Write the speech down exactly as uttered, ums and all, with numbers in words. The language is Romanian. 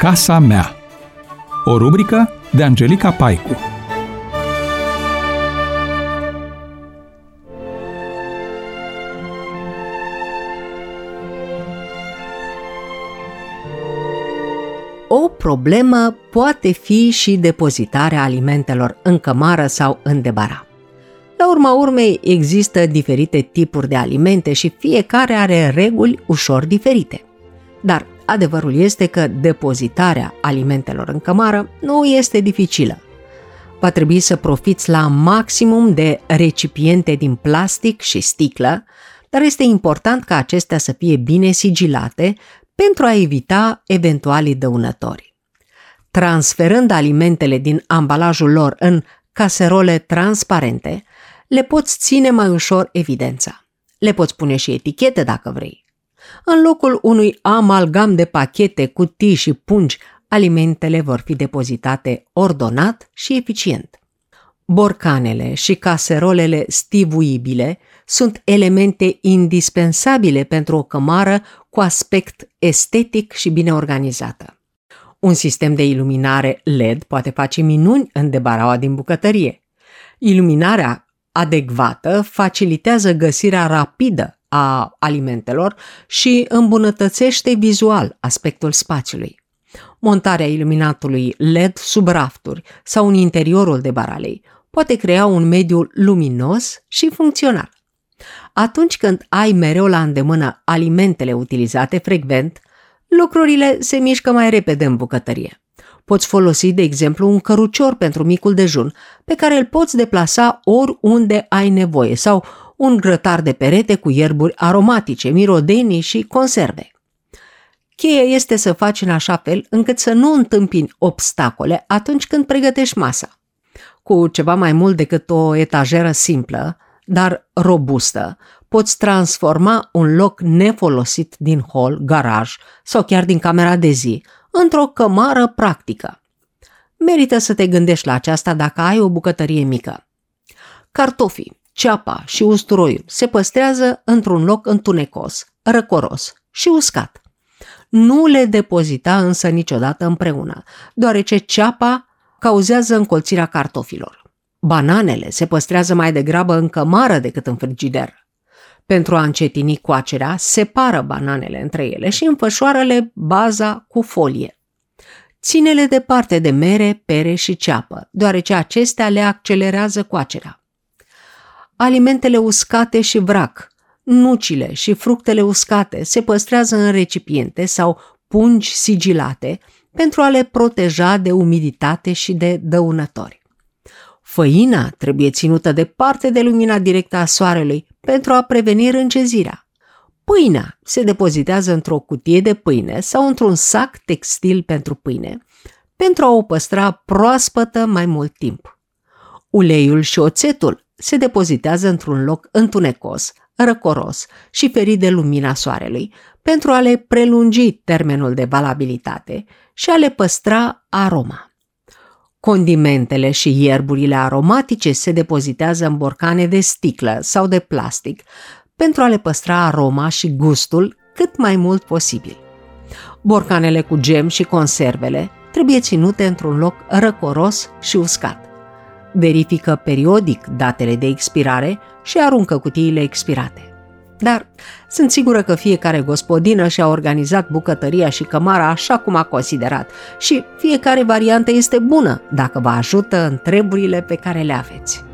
Casa mea. O rubrică de Angelica Paicu. O problemă poate fi și depozitarea alimentelor în cămară sau în debara. La urma urmei, există diferite tipuri de alimente și fiecare are reguli ușor diferite. Dar adevărul este că depozitarea alimentelor în cămară nu este dificilă. Va trebui să profiți la maximum de recipiente din plastic și sticlă, dar este important ca acestea să fie bine sigilate pentru a evita eventualii dăunători. Transferând alimentele din ambalajul lor în caserole transparente, le poți ține mai ușor evidența. Le poți pune și etichete dacă vrei. În locul unui amalgam de pachete, cutii și pungi, alimentele vor fi depozitate ordonat și eficient. Borcanele și caserolele stivuibile sunt elemente indispensabile pentru o cămară cu aspect estetic și bine organizată. Un sistem de iluminare L E D poate face minuni în debaraua din bucătărie. Iluminarea adecvată facilitează găsirea rapidă a alimentelor și îmbunătățește vizual aspectul spațiului. Montarea iluminatului L E D sub rafturi sau în interiorul debaralei poate crea un mediu luminos și funcțional. Atunci când ai mereu la îndemână alimentele utilizate frecvent, lucrurile se mișcă mai repede în bucătărie. Poți folosi, de exemplu, un cărucior pentru micul dejun, pe care îl poți deplasa oriunde ai nevoie, sau un grătar de perete cu ierburi aromatice, mirodenii și conserve. Cheia este să faci în așa fel încât să nu întâmpini obstacole atunci când pregătești masa. Cu ceva mai mult decât o etajeră simplă, dar robustă, poți transforma un loc nefolosit din hol, garaj sau chiar din camera de zi într-o cămară practică. Merită să te gândești la aceasta dacă ai o bucătărie mică. Cartofii, ceapa și usturoiul se păstrează într-un loc întunecos, răcoros și uscat. Nu le depozita însă niciodată împreună, deoarece ceapa cauzează încolțirea cartofilor. Bananele se păstrează mai degrabă în cămară decât în frigider. Pentru a încetini coacerea, separă bananele între ele și înfășoară-le baza cu folie. Ține-le departe de mere, pere și ceapă, deoarece acestea le accelerează coacerea. Alimentele uscate și vrac, nucile și fructele uscate se păstrează în recipiente sau pungi sigilate pentru a le proteja de umiditate și de dăunători. Făina trebuie ținută departe de lumina directă a soarelui pentru a preveni râncezirea. Pâinea se depozitează într-o cutie de pâine sau într-un sac textil pentru pâine, pentru a o păstra proaspătă mai mult timp. Uleiul și oțetul se depozitează într-un loc întunecos, răcoros și ferit de lumina soarelui, pentru a le prelungi termenul de valabilitate și a le păstra aroma. Condimentele și ierburile aromatice se depozitează în borcane de sticlă sau de plastic pentru a le păstra aroma și gustul cât mai mult posibil. Borcanele cu gem și conservele trebuie ținute într-un loc răcoros și uscat. Verifică periodic datele de expirare și aruncă cutiile expirate. Dar sunt sigură că fiecare gospodină și-a organizat bucătăria și cămara așa cum a considerat și fiecare variantă este bună dacă vă ajută în treburile pe care le aveți.